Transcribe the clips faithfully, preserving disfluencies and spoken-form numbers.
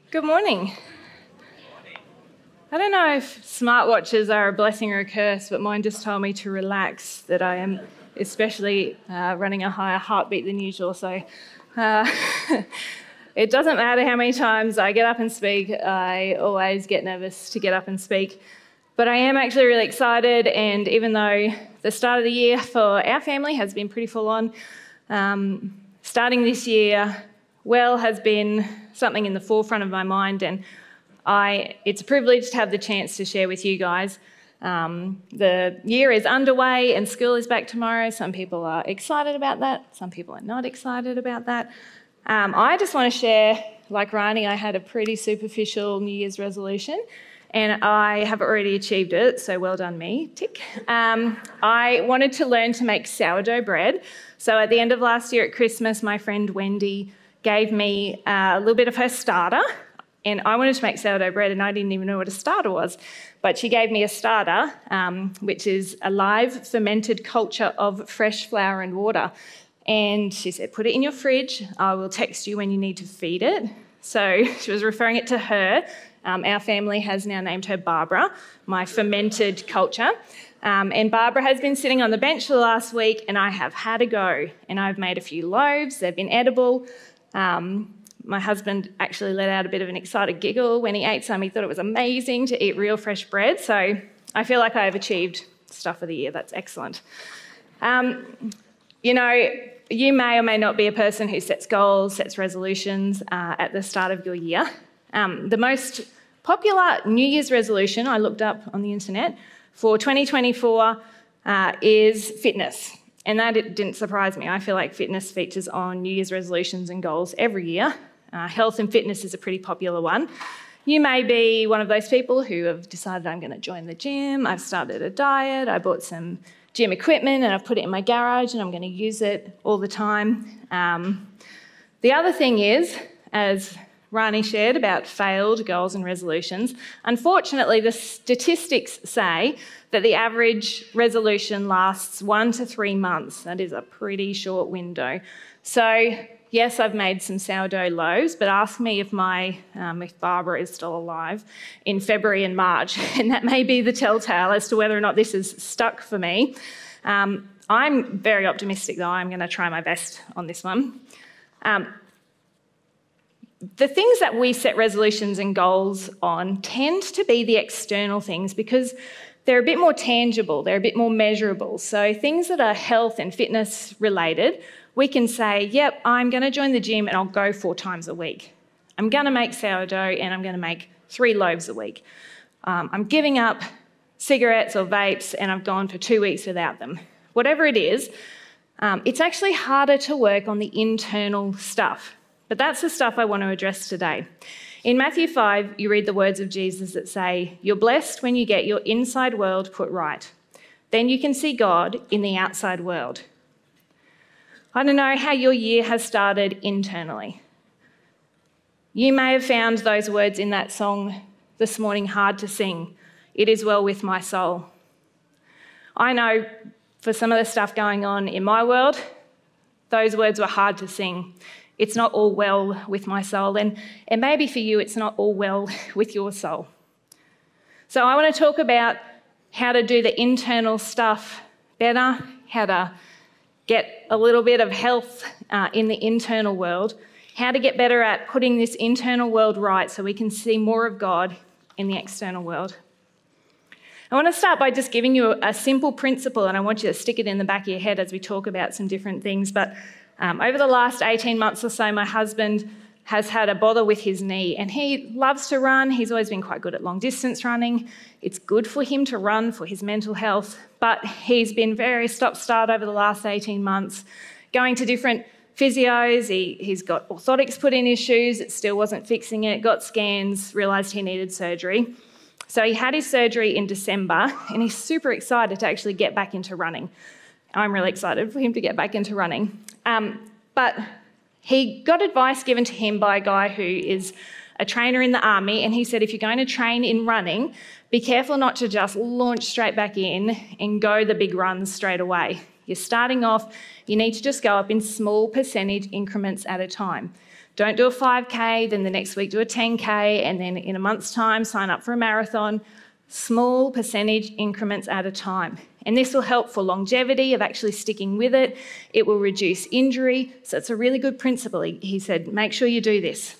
Good morning. I don't know if smartwatches are a blessing or a curse, but mine just told me to relax, that I am especially uh, running a higher heartbeat than usual. So uh, it doesn't matter how many times I get up and speak, I always get nervous to get up and speak. But I am actually really excited, and even though the start of the year for our family has been pretty full on, um, starting this year well has been something in the forefront of my mind, and I it's a privilege to have the chance to share with you guys. Um, the year is underway and school is back tomorrow. Some people are excited about that. Some people are not excited about that. Um, I just want to share, like Rani, I had a pretty superficial New Year's resolution, and I have already achieved it, so well done me, tick. Um, I wanted to learn to make sourdough bread. So at the end of last year at Christmas, my friend Wendy gave me uh, a little bit of her starter, and I wanted to make sourdough bread, and I didn't even know what a starter was. But she gave me a starter, um, which is a live fermented culture of fresh flour and water. And she said, put it in your fridge. I will text you when you need to feed it. So she was referring it to her. Um, our family has now named her Barbara, my fermented culture. Um, and Barbara has been sitting on the bench for the last week, and I have had a go. And I've made a few loaves. They've been edible. Um, my husband actually let out a bit of an excited giggle when he ate some. He thought it was amazing to eat real fresh bread. So I feel like I have achieved stuff of the year. That's excellent. Um, you know, you may or may not be a person who sets goals, sets resolutions uh, at the start of your year. Um, the most popular New Year's resolution I looked up on the internet for twenty twenty-four uh, is fitness. And that it didn't surprise me. I feel like fitness features on New Year's resolutions and goals every year. Uh, health and fitness is a pretty popular one. You may be one of those people who have decided, I'm going to join the gym, I've started a diet, I bought some gym equipment and I've put it in my garage and I'm going to use it all the time. Um, the other thing is, as Rani shared about failed goals and resolutions, unfortunately the statistics say that the average resolution lasts one to three months. That is a pretty short window. So yes, I've made some sourdough loaves, but ask me if my um, if Barbara is still alive in February and March, and that may be the telltale as to whether or not this is stuck for me. Um, I'm very optimistic though. I'm going to try my best on this one. Um, The things that we set resolutions and goals on tend to be the external things because they're a bit more tangible, they're a bit more measurable. So things that are health and fitness related, we can say, yep, I'm going to join the gym and I'll go four times a week. I'm going to make sourdough and I'm going to make three loaves a week. Um, I'm giving up cigarettes or vapes and I've gone for two weeks without them. Whatever it is, um, it's actually harder to work on the internal stuff. But that's the stuff I want to address today. In Matthew five, you read the words of Jesus that say, you're blessed when you get your inside world put right. Then you can see God in the outside world. I don't know how your year has started internally. You may have found those words in that song this morning hard to sing. It is well with my soul. I know for some of the stuff going on in my world, those words were hard to sing. It's not all well with my soul, and, and maybe for you it's not all well with your soul. So I want to talk about how to do the internal stuff better, how to get a little bit of health uh, in the internal world, how to get better at putting this internal world right so we can see more of God in the external world. I want to start by just giving you a, a simple principle, and I want you to stick it in the back of your head as we talk about some different things, but Um, over the last eighteen months or so, my husband has had a bother with his knee, and he loves to run. He's always been quite good at long distance running. It's good for him to run for his mental health, but he's been very stop-start over the last eighteen months, going to different physios. He, he's got orthotics put in his shoes. It still wasn't fixing it. Got scans, realised he needed surgery. So he had his surgery in December, and he's super excited to actually get back into running. I'm really excited for him to get back into running. Um, but he got advice given to him by a guy who is a trainer in the army, and he said, if you're going to train in running, be careful not to just launch straight back in and go the big runs straight away. You're starting off, you need to just go up in small percentage increments at a time. Don't do a five K, then the next week do a ten K, and then in a month's time sign up for a marathon. Small percentage increments at a time. And this will help for longevity of actually sticking with it. It will reduce injury. So it's a really good principle. He, he said, make sure you do this.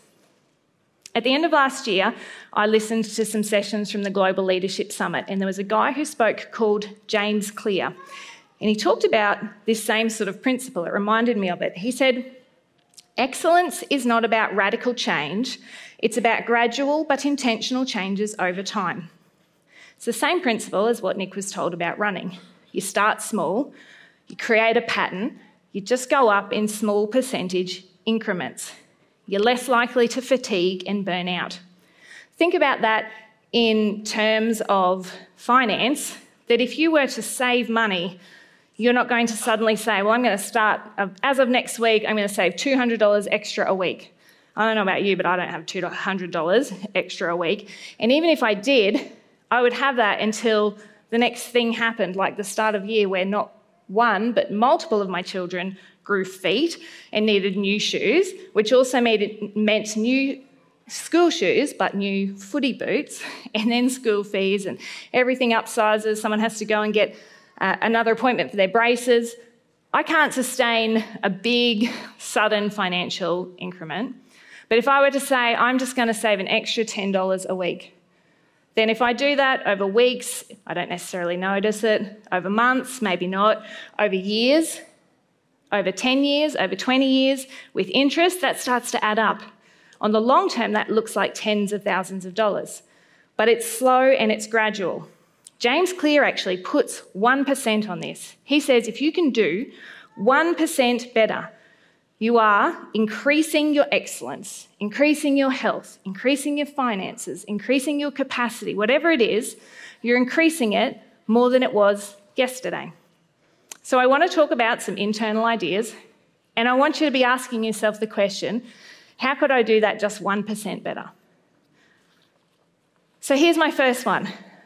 At the end of last year, I listened to some sessions from the Global Leadership Summit, and there was a guy who spoke called James Clear. And he talked about this same sort of principle. It reminded me of it. He said, excellence is not about radical change. It's about gradual but intentional changes over time. It's the same principle as what Nick was told about running. You start small, you create a pattern, you just go up in small percentage increments. You're less likely to fatigue and burn out. Think about that in terms of finance, that if you were to save money, you're not going to suddenly say, well, I'm going to start, as of next week, I'm going to save two hundred dollars extra a week. I don't know about you, but I don't have two hundred dollars extra a week. And even if I did, I would have that until the next thing happened, like the start of year where not one, but multiple of my children grew feet and needed new shoes, which also made it, meant new school shoes, but new footy boots, and then school fees and everything upsizes. Someone has to go and get uh, another appointment for their braces. I can't sustain a big, sudden financial increment. But if I were to say, I'm just going to save an extra ten dollars a week, then if I do that over weeks, I don't necessarily notice it. Over months, maybe not. Over years, over ten years, over twenty years, with interest, that starts to add up. On the long term, that looks like tens of thousands of dollars. But it's slow and it's gradual. James Clear actually puts one percent on this. He says if you can do one percent better, you are increasing your excellence, increasing your health, increasing your finances, increasing your capacity, whatever it is, you're increasing it more than it was yesterday. So I want to talk about some internal ideas, and I want you to be asking yourself the question, how could I do that just one percent better? So here's my first one.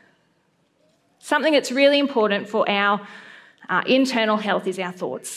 Something that's really important for our uh, internal health is our thoughts.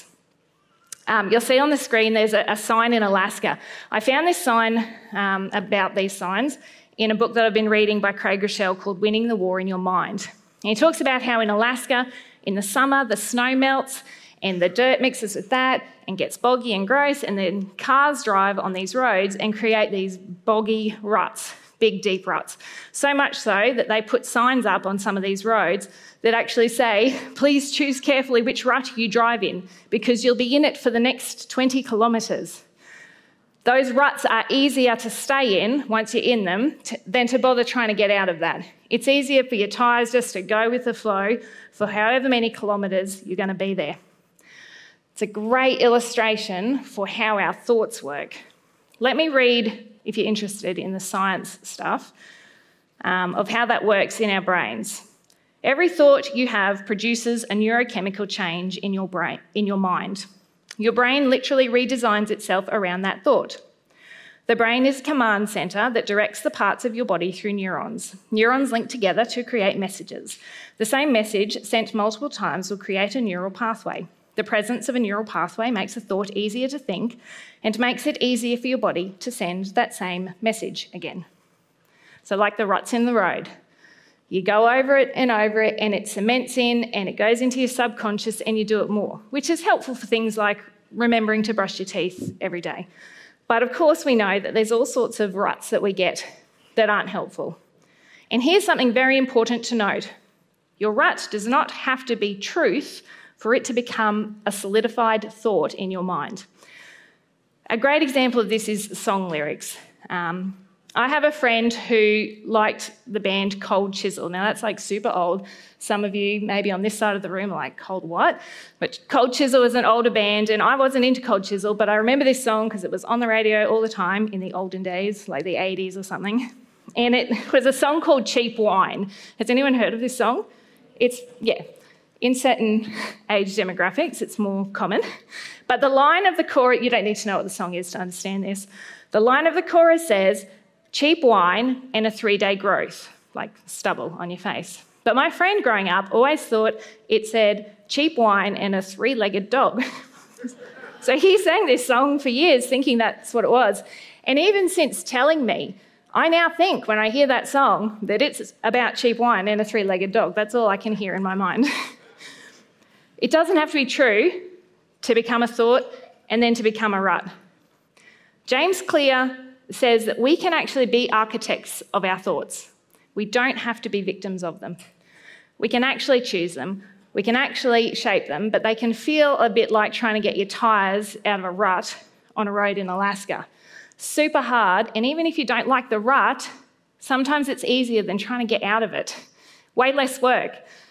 Um, you'll see on the screen there's a, a sign in Alaska. I found this sign um, about these signs in a book that I've been reading by Craig Rochelle called Winning the War in Your Mind. And he talks about how in Alaska, in the summer, the snow melts and the dirt mixes with that and gets boggy and gross, and then cars drive on these roads and create these boggy ruts, big, deep ruts. So much so that they put signs up on some of these roads that actually say, please choose carefully which rut you drive in because you'll be in it for the next twenty kilometres. Those ruts are easier to stay in once you're in them to, than to bother trying to get out of that. It's easier for your tyres just to go with the flow for however many kilometres you're going to be there. It's a great illustration for how our thoughts work. Let me read, if you're interested in the science stuff, um, of how that works in our brains. Every thought you have produces a neurochemical change in your brain, in your mind. Your brain literally redesigns itself around that thought. The brain is a command centre that directs the parts of your body through neurons. Neurons link together to create messages. The same message sent multiple times will create a neural pathway. The presence of a neural pathway makes a thought easier to think and makes it easier for your body to send that same message again. So like the ruts in the road, you go over it and over it and it cements in and it goes into your subconscious and you do it more, which is helpful for things like remembering to brush your teeth every day. But of course we know that there's all sorts of ruts that we get that aren't helpful. And here's something very important to note. Your rut does not have to be truth for it to become a solidified thought in your mind. A great example of this is song lyrics. Um, I have a friend who liked the band Cold Chisel. Now, that's like super old. Some of you maybe on this side of the room are like, Cold what? But Cold Chisel is an older band, and I wasn't into Cold Chisel, but I remember this song because it was on the radio all the time in the olden days, like the eighties or something. And it was a song called Cheap Wine. Has anyone heard of this song? It's, yeah, in certain age demographics, it's more common. But the line of the chorus, you don't need to know what the song is to understand this. The line of the chorus says, cheap wine and a three-day growth, like stubble on your face. But my friend growing up always thought it said cheap wine and a three-legged dog. So he sang this song for years thinking that's what it was. And even since telling me, I now think when I hear that song that it's about cheap wine and a three-legged dog. That's all I can hear in my mind. It doesn't have to be true to become a thought and then to become a rut. James Clear says that we can actually be architects of our thoughts. We don't have to be victims of them. We can actually choose them. We can actually shape them, but they can feel a bit like trying to get your tyres out of a rut on a road in Alaska. Super hard, and even if you don't like the rut, sometimes it's easier than trying to get out of it. Way less work.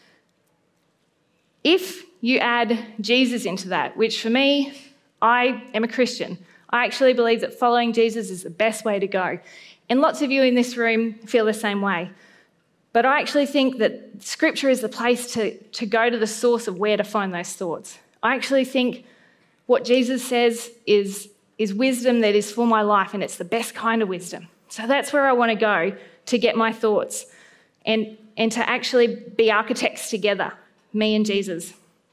If you add Jesus into that, which for me, I am a Christian. I actually believe that following Jesus is the best way to go. And lots of you in this room feel the same way. But I actually think that Scripture is the place to, to go to the source of where to find those thoughts. I actually think what Jesus says is is wisdom that is for my life, and it's the best kind of wisdom. So that's where I want to go to get my thoughts and, and to actually be architects together, me and Jesus.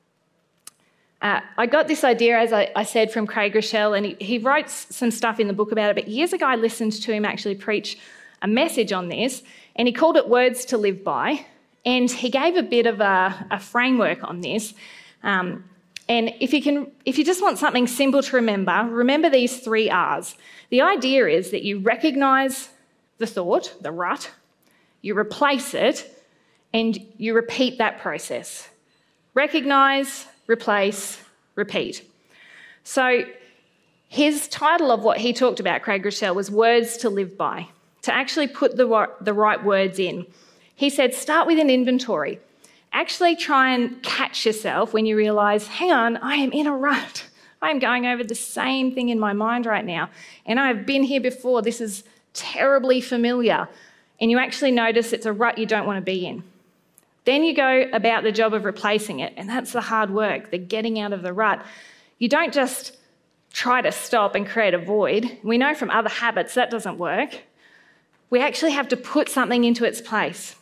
Uh, I got this idea, as I, I said, from Craig Rochelle, and he, he wrote some stuff in the book about it, but years ago I listened to him actually preach a message on this, and he called it Words to Live By, and he gave a bit of a, a framework on this. Um, And if you can, if you just want something simple to remember, remember these three R's. The idea is that you recognise the thought, the rut, you replace it, and you repeat that process. Recognise, replace, repeat. So his title of what he talked about, Craig Rochelle, was Words to Live By, to actually put the, the right words in. He said, start with an inventory. Actually try and catch yourself when you realise, hang on, I am in a rut. I am going over the same thing in my mind right now. And I've been here before. This is terribly familiar. And you actually notice it's a rut you don't want to be in. Then you go about the job of replacing it. And that's the hard work, the getting out of the rut. You don't just try to stop and create a void. We know from other habits that doesn't work. We actually have to put something into its place.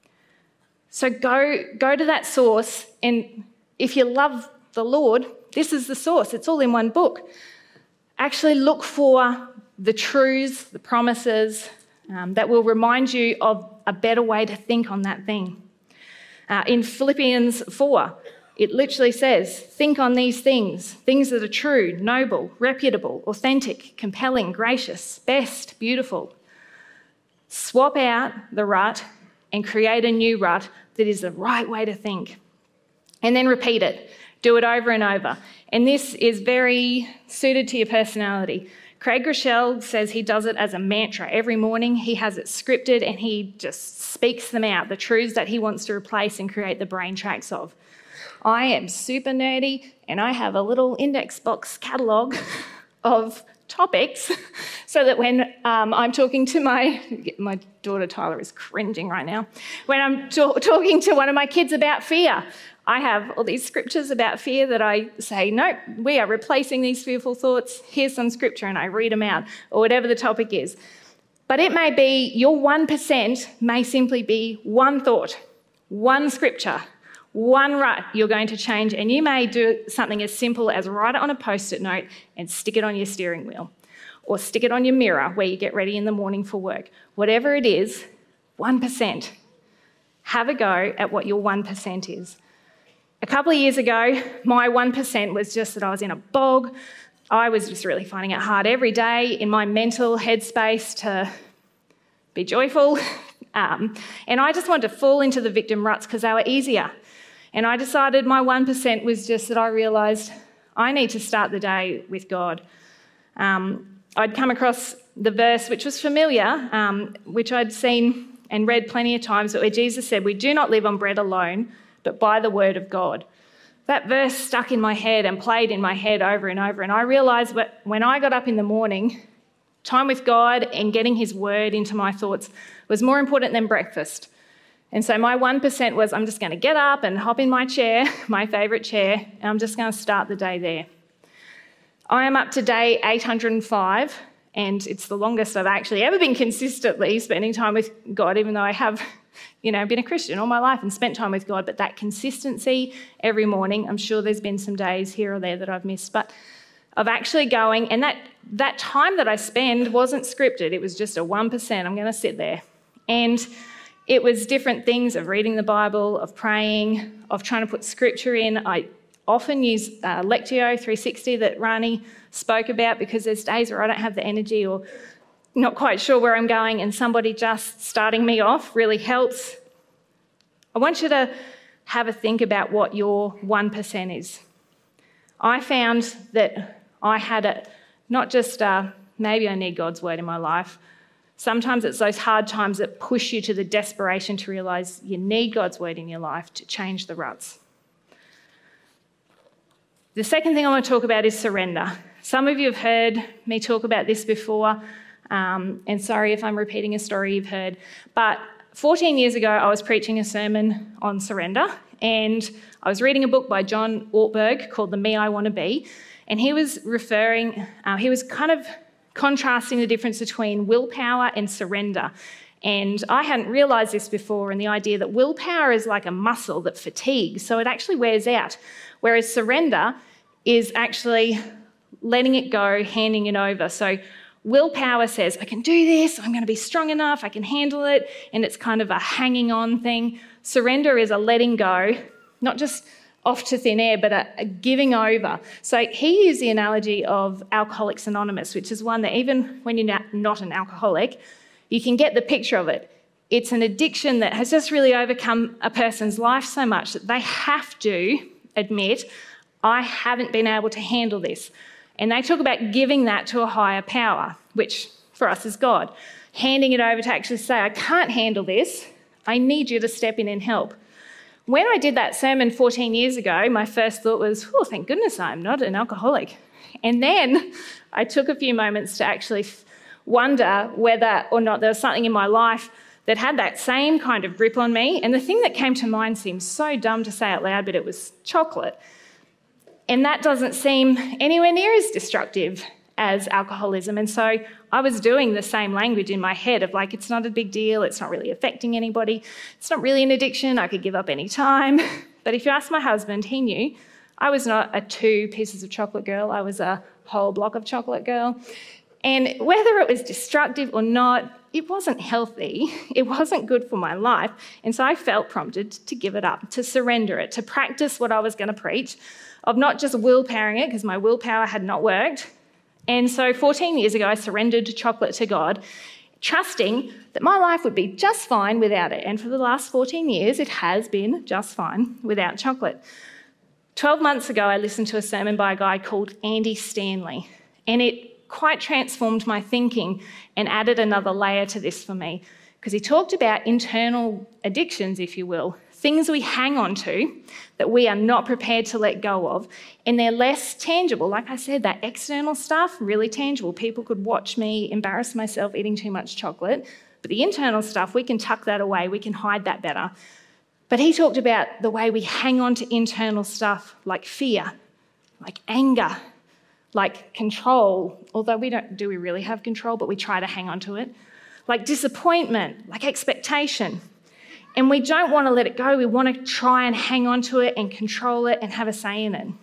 So go, go to that source, and if you love the Lord, this is the source. It's all in one book. Actually look for the truths, the promises um, that will remind you of a better way to think on that thing. Uh, in Philippians four, it literally says, think on these things, things that are true, noble, reputable, authentic, compelling, gracious, best, beautiful. Swap out the rut and create a new rut that is the right way to think. And then repeat it. Do it over and over. And this is very suited to your personality. Craig Rochelle says he does it as a mantra. Every morning he has it scripted and he just speaks them out, the truths that he wants to replace and create the brain tracks of. I am super nerdy and I have a little index box catalogue of topics so that when um, I'm talking to my, my daughter Tyler is cringing right now, when I'm to- talking to one of my kids about fear, I have all these scriptures about fear that I say, nope, we are replacing these fearful thoughts. Here's some scripture, and I read them out, or whatever the topic is. But it may be your one percent may simply be one thought, one scripture, one rut you're going to change, and you may do something as simple as write it on a post-it note and stick it on your steering wheel, or stick it on your mirror where you get ready in the morning for work. Whatever it is, one percent. Have a go at what your one percent is. A couple of years ago, my one percent was just that I was in a bog. I was just really finding it hard every day in my mental headspace to be joyful. Um, and I just wanted to fall into the victim ruts because they were easier. And I decided my one percent was just that I realised I need to start the day with God. Um, I'd come across the verse, which was familiar, um, which I'd seen and read plenty of times, but where Jesus said, we do not live on bread alone, but by the word of God. That verse stuck in my head and played in my head over and over. And I realised that when I got up in the morning, time with God and getting his word into my thoughts was more important than breakfast. And so my one percent was I'm just going to get up and hop in my chair, my favourite chair, and I'm just going to start the day there. I am up to day eight hundred five, and it's the longest I've actually ever been consistently spending time with God, even though I have, you know, been a Christian all my life and spent time with God. But that consistency every morning, I'm sure there's been some days here or there that I've missed, but of actually going, and that, that time that I spend wasn't scripted. It was just a one percent. I'm going to sit there. And it was different things of reading the Bible, of praying, of trying to put scripture in. I often use uh, Lectio three sixty that Rani spoke about, because there's days where I don't have the energy or not quite sure where I'm going, and somebody just starting me off really helps. I want you to have a think about what your one percent is. I found that I had it, not just uh, maybe I need God's word in my life. Sometimes it's those hard times that push you to the desperation to realise you need God's word in your life to change the ruts. The second thing I want to talk about is surrender. Some of you have heard me talk about this before, um, and sorry if I'm repeating a story you've heard, but fourteen years ago I was preaching a sermon on surrender, and I was reading a book by John Ortberg called The Me I Want to Be, and he was referring, uh, he was kind of contrasting the difference between willpower and surrender. And I hadn't realised this before, and the idea that willpower is like a muscle that fatigues, so it actually wears out, whereas surrender is actually letting it go, handing it over. So willpower says, I can do this, I'm going to be strong enough, I can handle it, and it's kind of a hanging on thing. Surrender is a letting go, not just off to thin air, but a, a giving over. So he used the analogy of Alcoholics Anonymous, which is one that even when you're not an alcoholic, you can get the picture of it. It's an addiction that has just really overcome a person's life so much that they have to admit, I haven't been able to handle this. And they talk about giving that to a higher power, which for us is God. Handing it over to actually say, I can't handle this. I need you to step in and help. When I did that sermon fourteen years ago, my first thought was, oh, thank goodness I'm not an alcoholic. And then I took a few moments to actually wonder whether or not there was something in my life that had that same kind of grip on me. And the thing that came to mind seems so dumb to say out loud, but it was chocolate. And that doesn't seem anywhere near as destructive as alcoholism. And so I was doing the same language in my head of like, it's not a big deal, it's not really affecting anybody, it's not really an addiction, I could give up any time. But if you ask my husband, he knew I was not a two pieces of chocolate girl, I was a whole block of chocolate girl. And whether it was destructive or not, it wasn't healthy, it wasn't good for my life. And so I felt prompted to give it up, to surrender it, to practice what I was going to preach, of not just willpowering it, because my willpower had not worked. And so fourteen years ago, I surrendered chocolate to God, trusting that my life would be just fine without it. And for the last fourteen years, it has been just fine without chocolate. twelve months ago, I listened to a sermon by a guy called Andy Stanley, and it quite transformed my thinking and added another layer to this for me, because he talked about internal addictions, if you will, things we hang on to that we are not prepared to let go of, and they're less tangible. Like I said, that external stuff, really tangible. People could watch me embarrass myself eating too much chocolate, but the internal stuff, we can tuck that away, we can hide that better. But he talked about the way we hang on to internal stuff like fear, like anger, like control, although we don't, do we really have control, but we try to hang on to it, like disappointment, like expectation. And we don't want to let it go. We want to try and hang on to it and control it and have a say in it.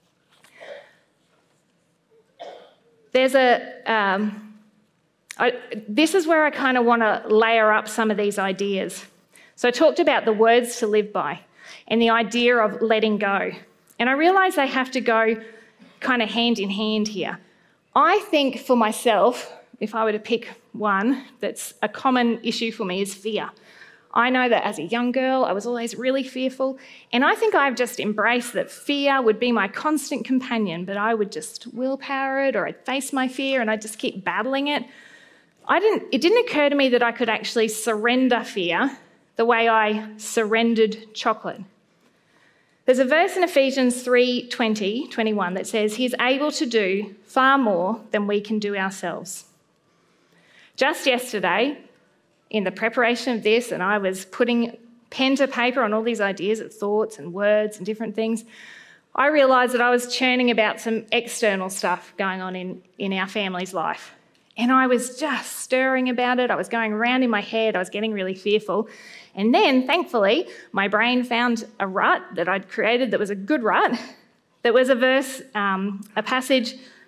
There's a, um, I, this is where I kind of want to layer up some of these ideas. So I talked about the words to live by and the idea of letting go. And I realise they have to go kind of hand in hand here. I think for myself, if I were to pick one that's a common issue for me, is fear. I know that as a young girl, I was always really fearful, and I think I've just embraced that fear would be my constant companion, but I would just willpower it, or I'd face my fear and I'd just keep battling it. I didn't, it didn't occur to me that I could actually surrender fear the way I surrendered chocolate. There's a verse in Ephesians three twenty, twenty-one that says, He is able to do far more than we can do ourselves. Just yesterday, in the preparation of this, and I was putting pen to paper on all these ideas of thoughts and words and different things, I realised that I was churning about some external stuff going on in, in our family's life. And I was just stirring about it. I was going around in my head. I was getting really fearful. And then, thankfully, my brain found a rut that I'd created that was a good rut. That was a verse, um, a passage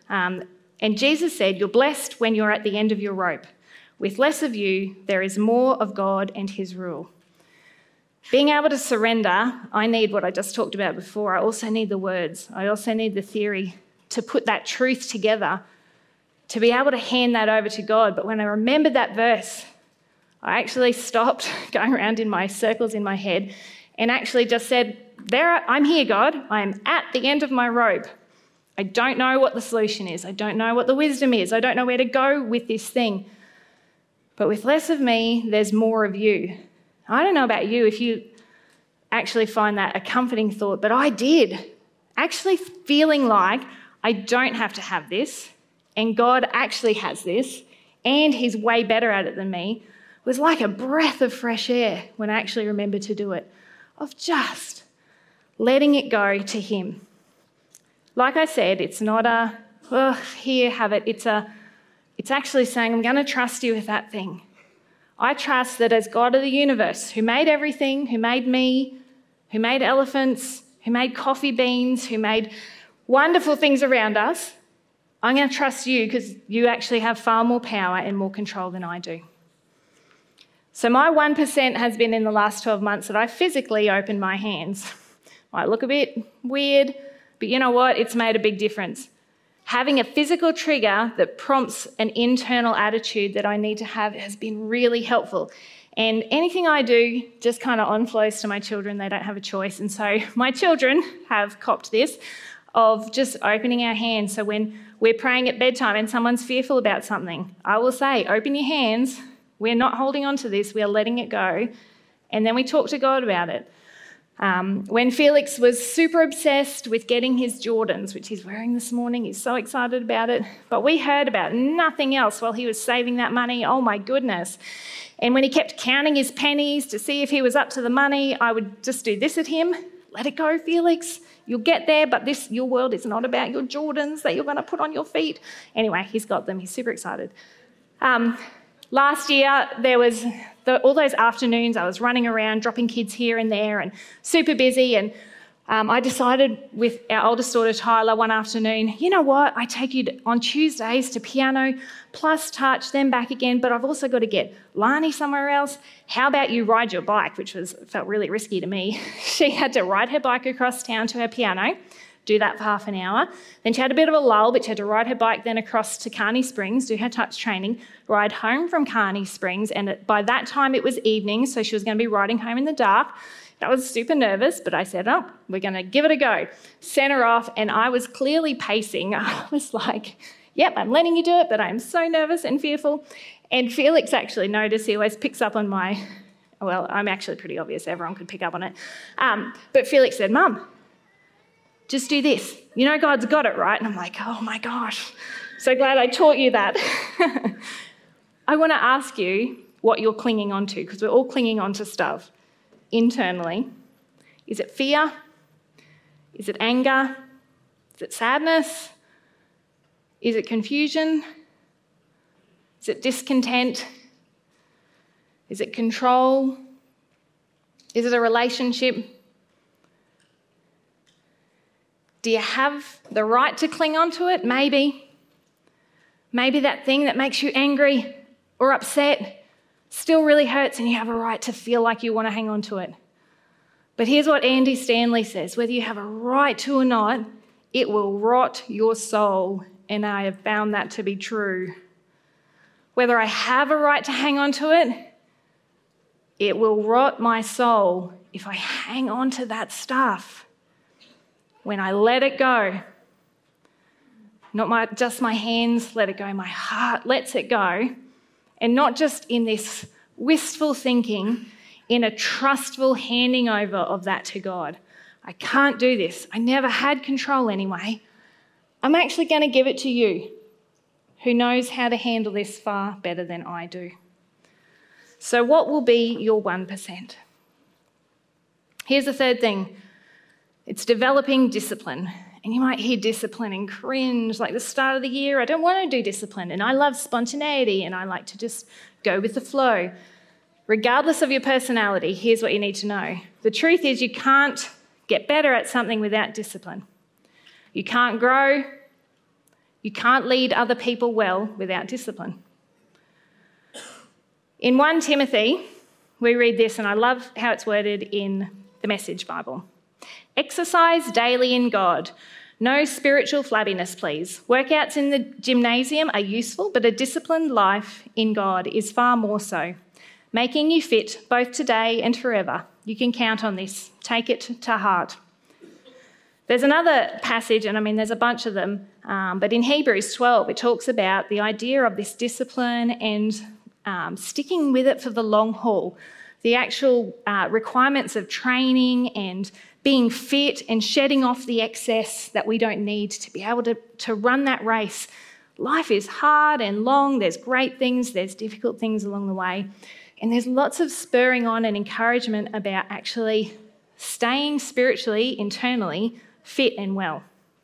Um, and Jesus said, "You're blessed when you're at the end of your rope. With less of you, there is more of God and his rule." Being able to surrender, I need what I just talked about before. I also need the words. I also need the theory to put that truth together, to be able to hand that over to God. But when I remembered that verse, I actually stopped going around in my circles in my head and actually just said, "There, I'm here, God. I'm at the end of my rope. I don't know what the solution is. I don't know what the wisdom is. I don't know where to go with this thing. But with less of me, there's more of you." I don't know about you if you actually find that a comforting thought, but I did. Actually feeling like I don't have to have this, and God actually has this, and he's way better at it than me, was like a breath of fresh air when I actually remembered to do it, of just letting it go to him. Like I said, it's not a, oh, here, have it. It's a, it's actually saying, I'm going to trust you with that thing. I trust that as God of the universe, who made everything, who made me, who made elephants, who made coffee beans, who made wonderful things around us, I'm going to trust you because you actually have far more power and more control than I do. So my one percent has been in the last twelve months that I physically opened my hands. Might look a bit weird, but you know what? It's made a big difference. Having a physical trigger that prompts an internal attitude that I need to have has been really helpful. And anything I do just kind of on-flows to my children. They don't have a choice. And so my children have copped this of just opening our hands. So when we're praying at bedtime and someone's fearful about something, I will say, open your hands. We're not holding on to this. We are letting it go. And then we talk to God about it. Um, when Felix was super obsessed with getting his Jordans, which he's wearing this morning, he's so excited about it, but we heard about nothing else while he was saving that money. Oh my goodness. And when he kept counting his pennies to see if he was up to the money, I would just do this at him. Let it go, Felix. You'll get there, but this, your world is not about your Jordans that you're going to put on your feet. Anyway, he's got them. He's super excited. Um, last year, there was the, all those afternoons I was running around, dropping kids here and there and super busy. And um, I decided with our oldest daughter, Tyler, one afternoon, you know what? I take you to, on Tuesdays to piano plus touch, then back again, but I've also got to get Lani somewhere else. How about you ride your bike, which was felt really risky to me. She had to ride her bike across town to her piano, do that for half an hour. Then she had a bit of a lull, but she had to ride her bike then across to Carney Springs, do her touch training, ride home from Carney Springs, and by that time it was evening, so she was going to be riding home in the dark. I was super nervous, but I said, oh, we're going to give it a go. Sent her off, and I was clearly pacing. I was like, yep, I'm letting you do it, but I'm so nervous and fearful. And Felix actually noticed. He always picks up on my, well, I'm actually pretty obvious. Everyone could pick up on it. Um, but Felix said, Mum, just do this. You know God's got it, right? And I'm like, oh my gosh, so glad I taught you that. I want to ask you what you're clinging on to, because we're all clinging on to stuff internally. Is it fear? Is it anger? Is it sadness? Is it confusion? Is it discontent? Is it control? Is it a relationship? Do you have the right to cling on to it? Maybe. Maybe that thing that makes you angry or upset still really hurts and you have a right to feel like you want to hang on to it. But here's what Andy Stanley says, whether you have a right to or not, it will rot your soul, and I have found that to be true. Whether I have a right to hang on to it, it will rot my soul if I hang on to that stuff. When I let it go, not my, just my hands let it go, my heart lets it go, and not just in this wistful thinking, in a trustful handing over of that to God. I can't do this. I never had control anyway. I'm actually going to give it to you, who knows how to handle this far better than I do. So what will be your one percent? Here's the third thing. It's developing discipline. And you might hear discipline and cringe, like the start of the year, I don't want to do discipline, and I love spontaneity, and I like to just go with the flow. Regardless of your personality, here's what you need to know. The truth is you can't get better at something without discipline. You can't grow, You can't lead other people well without discipline. In First Timothy, we read this, and I love how it's worded in the Message Bible. Exercise daily in God. No spiritual flabbiness, please. Workouts in the gymnasium are useful, but a disciplined life in God is far more so, making you fit both today and forever. You can count on this. Take it to heart. There's another passage, and I mean, there's a bunch of them, um, but in Hebrews twelve, it talks about the idea of this discipline and um, sticking with it for the long haul, the actual uh, requirements of training and being fit and shedding off the excess that we don't need to be able to, to run that race. Life is hard and long. There's great things, there's difficult things along the way, and there's lots of spurring on and encouragement about actually staying spiritually, internally, fit and well.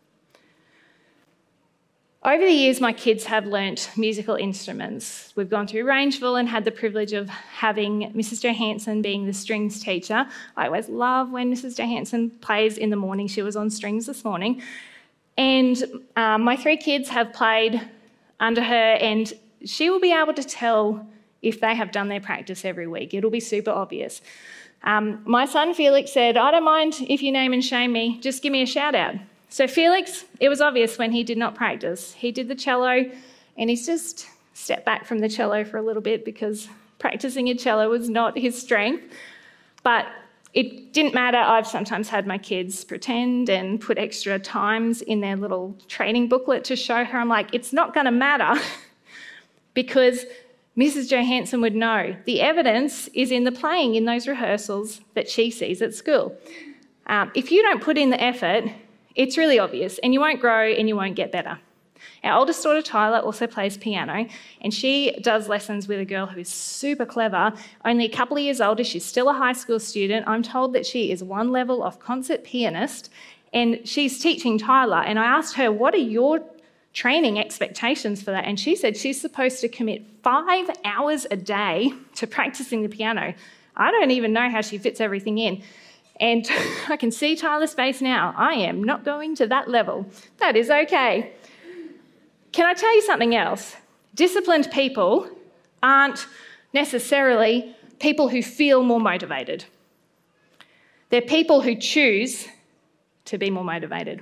Over the years, my kids have learnt musical instruments. We've gone through Rangeville and had the privilege of having Missus Johansson being the strings teacher. I always love when Missus Johansson plays in the morning. She was on strings this morning. And um, my three kids have played under her, and she will be able to tell if they have done their practice every week. It'll be super obvious. Um, my son Felix said, I don't mind if you name and shame me, just give me a shout out. So Felix, it was obvious when he did not practice. He did the cello, and he's just stepped back from the cello for a little bit because practicing a cello was not his strength. But it didn't matter. I've sometimes had my kids pretend and put extra times in their little training booklet to show her. I'm like, it's not going to matter because Missus Johansson would know. The evidence is in the playing in those rehearsals that she sees at school. Um, if you don't put in the effort, it's really obvious, and you won't grow and you won't get better. Our oldest daughter, Tyler, also plays piano, and she does lessons with a girl who is super clever, only a couple of years older. She's still a high school student. I'm told that she is one level off concert pianist, and she's teaching Tyler. And I asked her, what are your training expectations for that? And she said she's supposed to commit five hours a day to practicing the piano. I don't even know how she fits everything in. And I can see Tyler's face now. I am not going to that level. That is okay. Can I tell you something else? Disciplined people aren't necessarily people who feel more motivated. They're people who choose to be more motivated.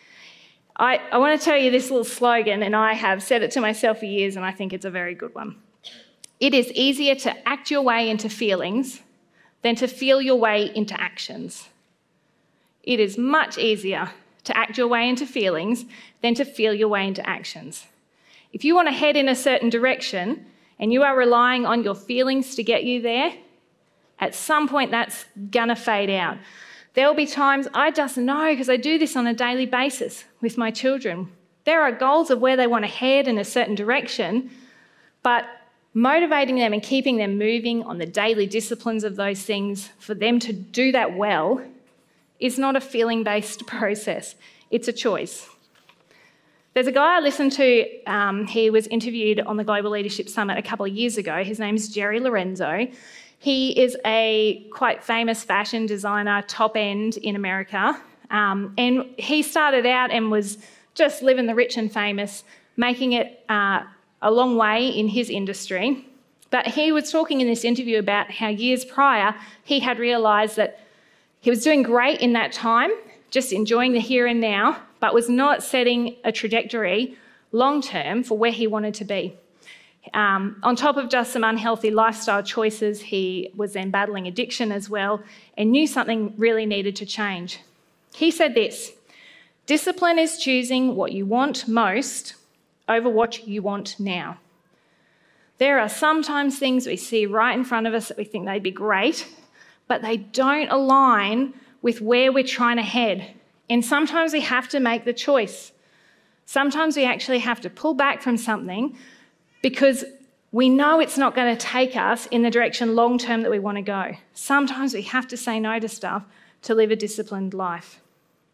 I, I want to tell you this little slogan, and I have said it to myself for years, and I think it's a very good one. It is easier to act your way into feelings than to feel your way into actions. It is much easier to act your way into feelings than to feel your way into actions. If you want to head in a certain direction and you are relying on your feelings to get you there, at some point that's gonna fade out. There will be times, I just know because I do this on a daily basis with my children. There are goals of where they want to head in a certain direction, but motivating them and keeping them moving on the daily disciplines of those things for them to do that well is not a feeling-based process. It's a choice. There's a guy I listened to, um, he was interviewed on the Global Leadership Summit a couple of years ago. His name's Jerry Lorenzo. He is a quite famous fashion designer, top end in America. Um, and he started out and was just living the rich and famous, making it uh, a long way in his industry. But he was talking in this interview about how years prior he had realised that he was doing great in that time, just enjoying the here and now, but was not setting a trajectory long term for where he wanted to be. Um, on top of just some unhealthy lifestyle choices, he was then battling addiction as well and knew something really needed to change. He said this, discipline is choosing what you want most over what you want now. There are sometimes things we see right in front of us that we think they'd be great, but they don't align with where we're trying to head. And sometimes we have to make the choice. Sometimes we actually have to pull back from something because we know it's not going to take us in the direction long term that we want to go. Sometimes we have to say no to stuff to live a disciplined life.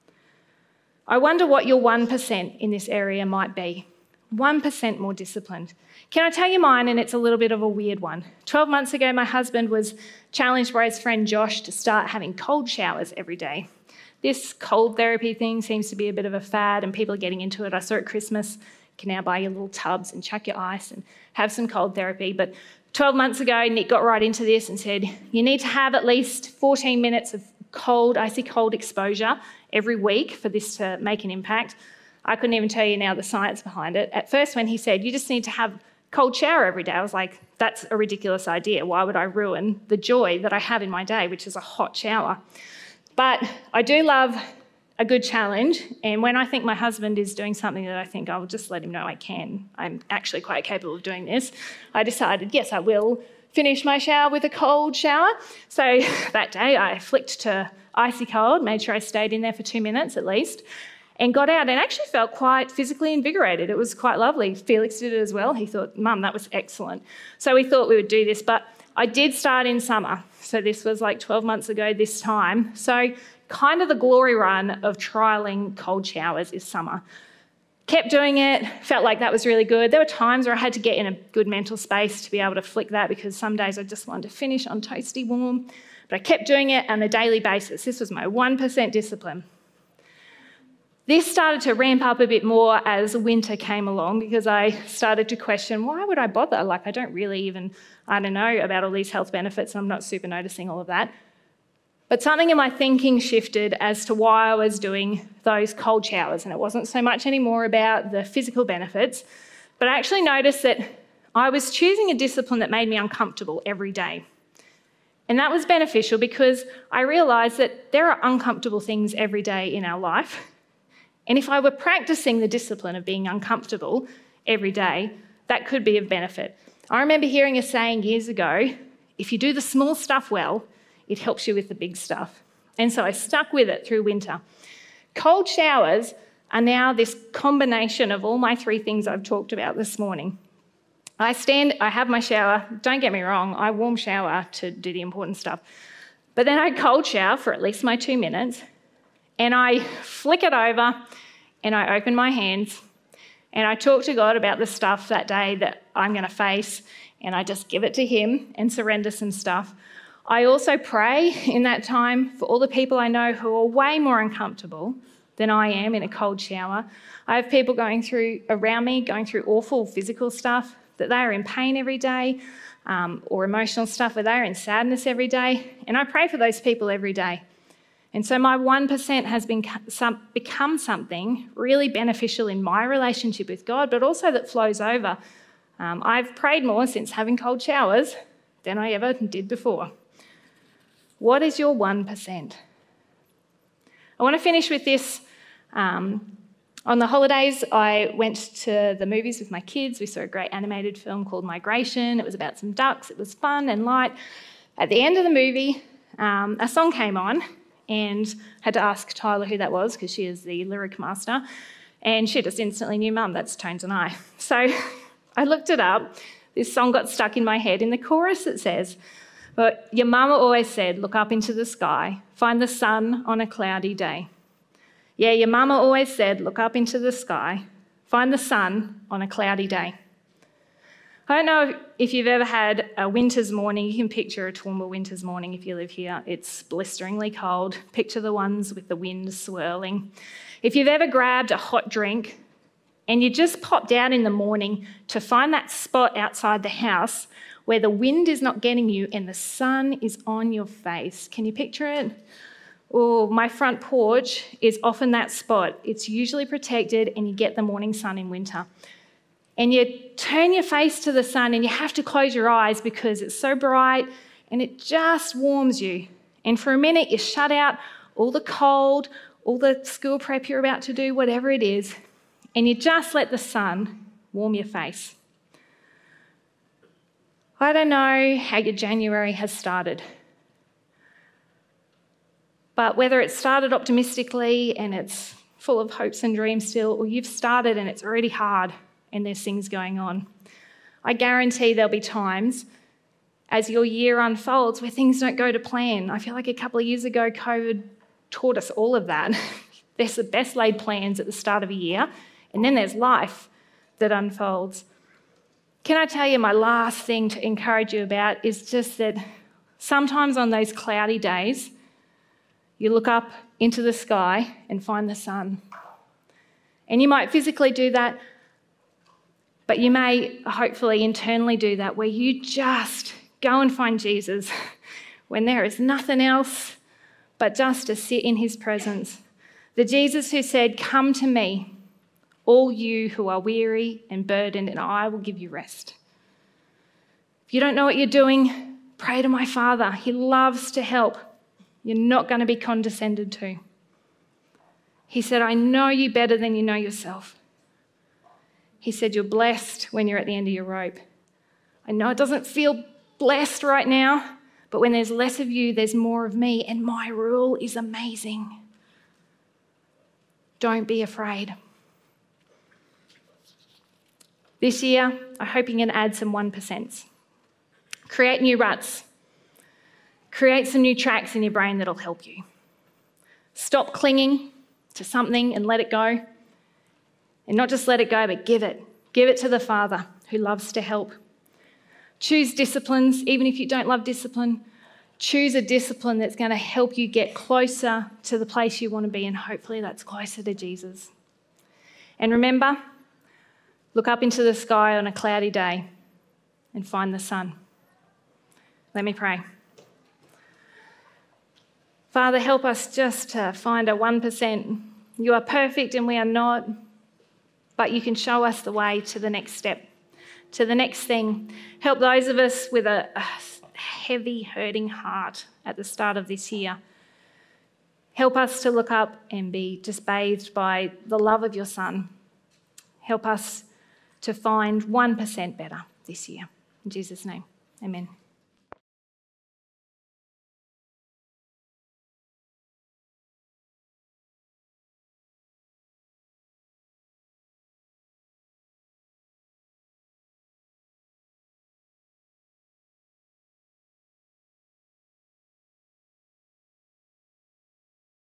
I wonder what your one percent in this area might be. one percent more disciplined. Can I tell you mine? And it's a little bit of a weird one. twelve months ago, my husband was challenged by his friend Josh to start having cold showers every day. This cold therapy thing seems to be a bit of a fad and people are getting into it. I saw at Christmas can now buy your little tubs and chuck your ice and have some cold therapy. But twelve months ago, Nick got right into this and said, you need to have at least fourteen minutes of cold, icy cold exposure every week for this to make an impact. I couldn't even tell you now the science behind it. At first, when he said, you just need to have a cold shower every day, I was like, that's a ridiculous idea. Why would I ruin the joy that I have in my day, which is a hot shower? But I do love a good challenge, and when I think my husband is doing something that I think I'll just let him know I can, I'm actually quite capable of doing this, I decided, yes, I will finish my shower with a cold shower. So that day I flicked to icy cold, made sure I stayed in there for two minutes at least, and got out and actually felt quite physically invigorated. It was quite lovely. Felix did it as well. He thought, Mum, that was excellent. So we thought we would do this, but I did start in summer. So this was like twelve months ago this time. So kind of the glory run of trialling cold showers is summer. Kept doing it, felt like that was really good. There were times where I had to get in a good mental space to be able to flick that because some days I just wanted to finish on toasty warm. But I kept doing it on a daily basis. This was my one percent discipline. This started to ramp up a bit more as winter came along because I started to question, why would I bother? Like, I don't really even, I don't know about all these health benefits. I'm not super noticing all of that. But something in my thinking shifted as to why I was doing those cold showers, and it wasn't so much anymore about the physical benefits, but I actually noticed that I was choosing a discipline that made me uncomfortable every day. And that was beneficial because I realised that there are uncomfortable things every day in our life. And if I were practicing the discipline of being uncomfortable every day, that could be of benefit. I remember hearing a saying years ago, if you do the small stuff well, it helps you with the big stuff. And so I stuck with it through winter. Cold showers are now this combination of all my three things I've talked about this morning. I stand, I have my shower. Don't get me wrong, I warm shower to do the important stuff. But then I cold shower for at least my two minutes, and I flick it over, and I open my hands, and I talk to God about the stuff that day that I'm going to face, and I just give it to Him and surrender some stuff. I also pray in that time for all the people I know who are way more uncomfortable than I am in a cold shower. I have people going through, around me, going through awful physical stuff, that they are in pain every day, um, or emotional stuff where they're in sadness every day, and I pray for those people every day. And so my one percent has been some, become something really beneficial in my relationship with God, but also that flows over. Um, I've prayed more since having cold showers than I ever did before. What is your one percent? I want to finish with this. Um, on the holidays, I went to the movies with my kids. We saw a great animated film called Migration. It was about some ducks. It was fun and light. At the end of the movie, um, a song came on, and had to ask Tyler who that was because she is the lyric master, and she just instantly knew, Mum, that's Tones and I. So I looked it up. This song got stuck in my head. In the chorus it says, but your mama always said, look up into the sky, find the sun on a cloudy day. Yeah, your mama always said, look up into the sky, find the sun on a cloudy day. I don't know if you've ever had a winter's morning. You can picture a Toowoomba winter's morning if you live here. It's blisteringly cold. Picture the ones with the wind swirling. If you've ever grabbed a hot drink and you just popped out in the morning to find that spot outside the house where the wind is not getting you and the sun is on your face. Can you picture it? Oh, my front porch is often that spot. It's usually protected and you get the morning sun in winter. And you turn your face to the sun and you have to close your eyes because it's so bright and it just warms you. And for a minute you shut out all the cold, all the school prep you're about to do, whatever it is, and you just let the sun warm your face. I don't know how your January has started, but whether it started optimistically and it's full of hopes and dreams still, or you've started and it's already hard and there's things going on, I guarantee there'll be times as your year unfolds where things don't go to plan. I feel like a couple of years ago, COVID taught us all of that. There's the best laid plans at the start of a year, and then there's life that unfolds. Can I tell you my last thing to encourage you about is just that sometimes on those cloudy days, you look up into the sky and find the sun. And you might physically do that, But you may hopefully internally do that, where you just go and find Jesus when there is nothing else but just to sit in his presence. The Jesus who said, "Come to me, all you who are weary and burdened, and I will give you rest." If you don't know what you're doing, pray to my Father. He loves to help. You're not going to be condescended to. He said, "I know you better than you know yourself." He said, "You're blessed when you're at the end of your rope." I know it doesn't feel blessed right now, but when there's less of you, there's more of me, and my rule is amazing. Don't be afraid. This year, I hope you can add some one percents. Create new ruts. Create some new tracks in your brain that'll help you. Stop clinging to something and let it go. And not just let it go, but give it. Give it to the Father who loves to help. Choose disciplines, even if you don't love discipline. Choose a discipline that's going to help you get closer to the place you want to be, and hopefully that's closer to Jesus. And remember, look up into the sky on a cloudy day and find the sun. Let me pray. Father, help us just to find a one percent. You are perfect and we are not, but you can show us the way to the next step, to the next thing. Help those of us with a, a heavy, hurting heart at the start of this year. Help us to look up and be just bathed by the love of your Son. Help us to find one percent better this year. In Jesus' name, amen.